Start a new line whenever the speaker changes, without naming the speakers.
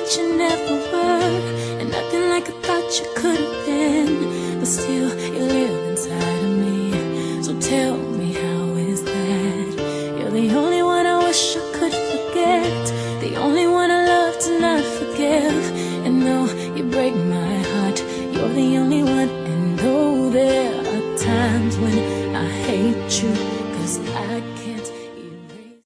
you never were, and nothing like I thought you could have been. But still, you live inside of me. So tell me, how is that? You're the only one I wish I could forget, the only one I love to not forgive. And though you break my heart, you're the only one. And though there are times when I hate you,